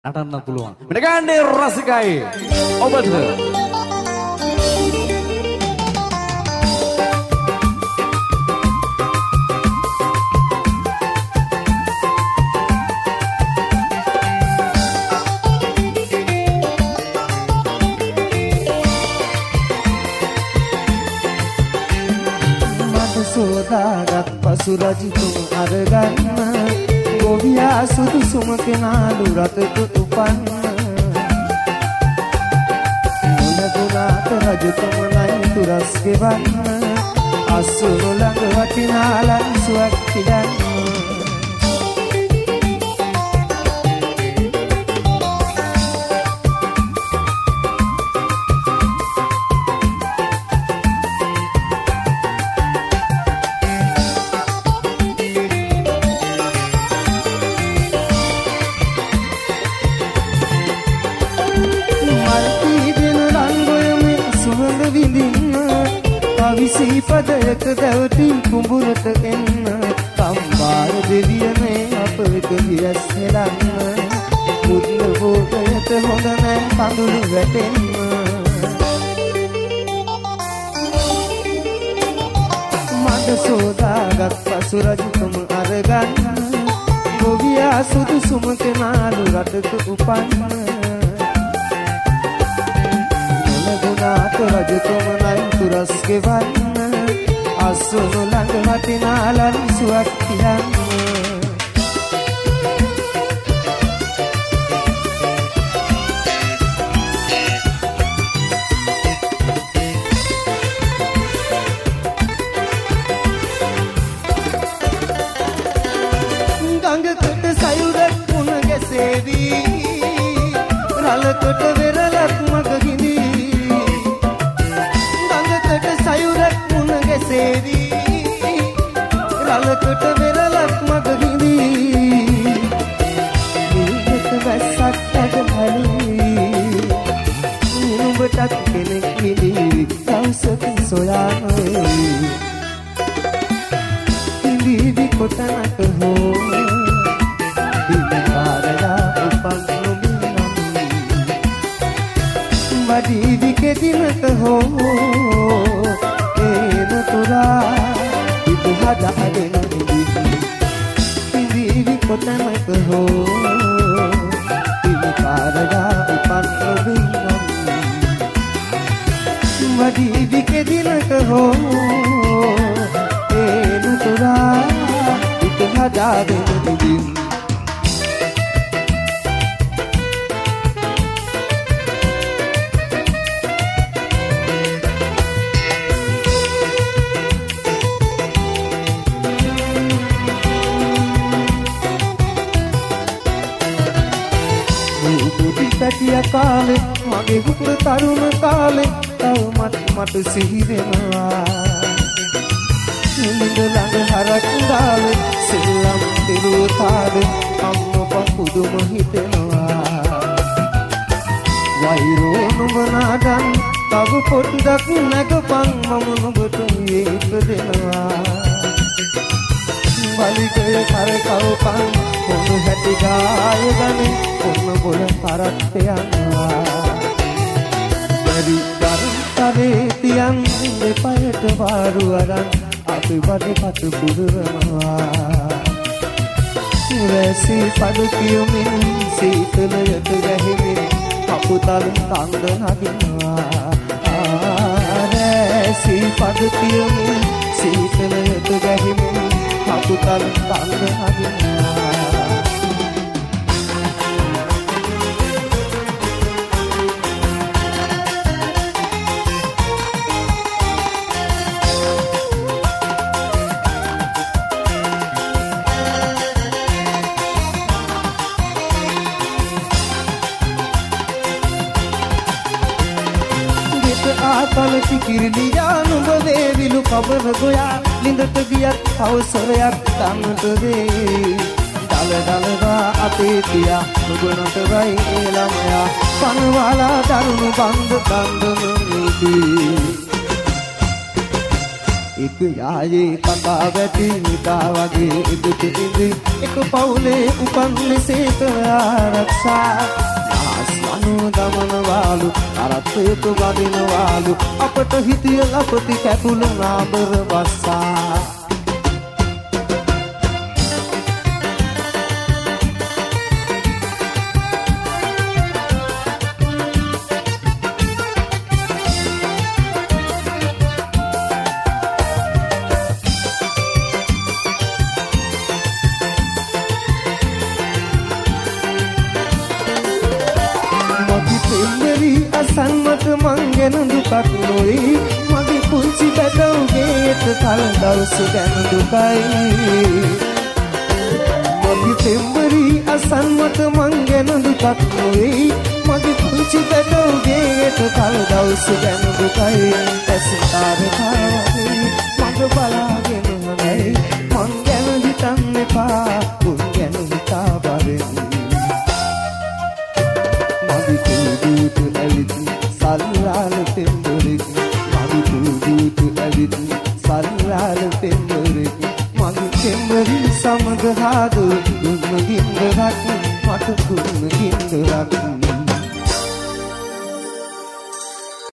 නටන්න පුළුවන්. මෙන්න රසිකයි ඔබට සෝදාගත් පසු රජතුම අරගන්න ගොවියා සුදුසුම කෙනාලු රතට උපන්න නොලැබුණාට රජතුම නයි තුරස් ගෙවන්න අසුරු ළඟ වටිනා ලන්සුවක් පිළන්න පදයක දැවටි කුඹුරට එන්න කම්බාර දෙවියනේ අපට වියස් හෙලන්න මුද්ද භෝගයට හොඳ නෑ කඳුළු වැටෙන්න මඩ සෝදාගත් පසු රජතුම අරගන්න ගොවියා සුදුසුම කෙනාලු රටක උපන්න නොලැබුණාට රජතුම නයි තුරස් ගෙවන්න අසුණු ළඟ වටිනා ලන්සුවක් කියන්න ගඟකට සයුරක් වුණ ගැසේවි රළකට වෙරළක් මග හිඳී ගඟකට සයුරක් වුණ ගැසේවි රළකට වෙරළක් මග හිඳී නිලට වැස්සක් ඇදහලී නුඹටත් කෙනෙක් හිඳී දවසක සොයාමයි හිඳීවි කොතනක හෝ දිනකාරයා උපන් වඩීවි කෙදිනක හෝ ඒන තුරා ඉදු හදාගෙන හිඳීවි කොතනක හෝ දිනකාරයා උපන් නොවිනම් වඩීවි කෙදිනක හෝ ඒන තුරා ඉදු හදාගෙන හිඳීවි පැටිය කාලෙ මගේ හුඟ තරුණ කාලෙ තවමත් මට සිහි වෙනවා නිඳ ළඟ හරක් දාලෙ සෙල්ලම් දිරුව තාලෙ අම්මපා පුදුම හිතෙනවා වෛරෝ නුඹ නාඩන් තව පොඩ්ඩක් නැගපන් මම නුඹට ඒක දෙනවා වලිගය කරකවපන් පොඩු හැටි ගාය ගනේ පොන්න බොල කරත් යනවා බැරි දරුතරේ තියන් දෙපයට වාරු අරන් අපි වඩපත් පුරවනවා රැසි පඩු කියමින් සීතලයට ගැහිමින් කපුතල් තංග නගිනවා රැසි පඩු කියමින් සීතලයට ගැහිමින් කපුතල් තංග නගිනවා ආතලති කිරිලියා නුඹ වේවිලු කබර ගොයා ලිඳට ගියත් අවසරයක් ගන්නට දේ දල දලවා අපේ තියා නුඹ නොතවයි ළමයා පනවාලා දරුණු බන්ද බන්දම නීදී එක යායේ කතා වැටි නිදා වගේ ඉදිරි එක පවුලේ උපන් ලෙසේක ආරක්ෂා ආස්මනු දමනවාලු අරත්තේක වදිනවාලු අපට හිතිය අපති කැපුළු නාබර වස්සා සන්මත මංගෙන දුකක් නොයි මගේ පුංචි බැටවුගේට කල දවස ගැන දුකයි මගේ පෙම්බරි අසන්මත මංගෙන දුකක් නොයි මගේ පුංචි බැටවුගේට කල දවස ගැන දුකයි ඇසිතාර කාවගේ මඟ බලාගෙන හොඳයි මං ගැන හිතන්න එපා උන් ගැන හිතා බරෙන් මගේ ඇලිත් සල්ලාල පෙම්බරෙක් මගේ කුඩුට ඇලිත් සල්ලාල පෙම්බරෙක් මගේ පෙම්බරි සමග හාදු දුන්න ගින්දරක් මට දුන්න ගින්දරක්